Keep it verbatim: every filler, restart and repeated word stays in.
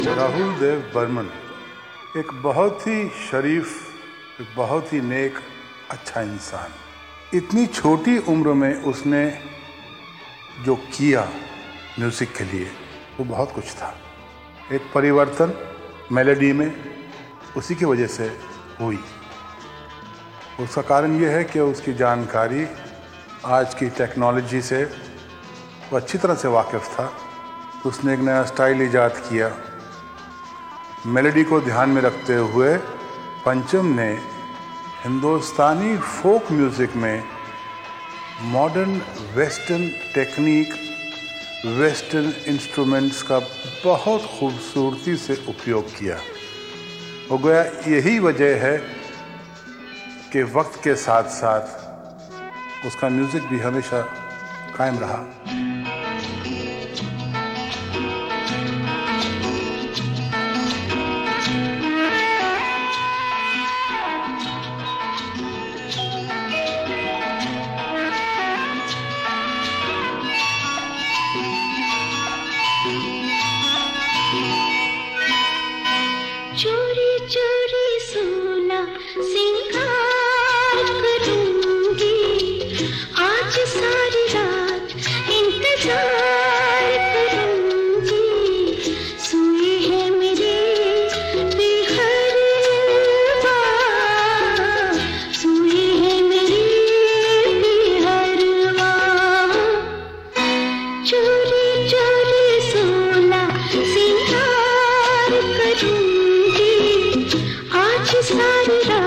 राहुल देव बर्मन एक बहुत ही शरीफ, एक बहुत ही नेक, अच्छा इंसान। इतनी छोटी उम्र में उसने जो किया म्यूज़िक के लिए वो बहुत कुछ था। एक परिवर्तन मेलोडी में उसी की वजह से हुई। उसका कारण ये है कि उसकी जानकारी आज की टेक्नोलॉजी से वो अच्छी तरह से वाकिफ़ था। उसने एक नया स्टाइल ईजाद किया। मेलोडी को ध्यान में रखते हुए पंचम ने हिंदुस्तानी फोक म्यूज़िक में modern western technique, western instruments का बहुत खूबसूरती से उपयोग किया। हो गया यही वजह है कि वक्त के साथ साथ उसका म्यूज़िक भी हमेशा कायम रहा। चोरी चोरी सोना सिंगार करूंगी, आज सारी रात इंतजार करूंगी। सोई है मेरी बेहरवा, सोई है मेरी बेहरवा। चोरी चोरी सोना सिंगार करूंगी, आज सारी रात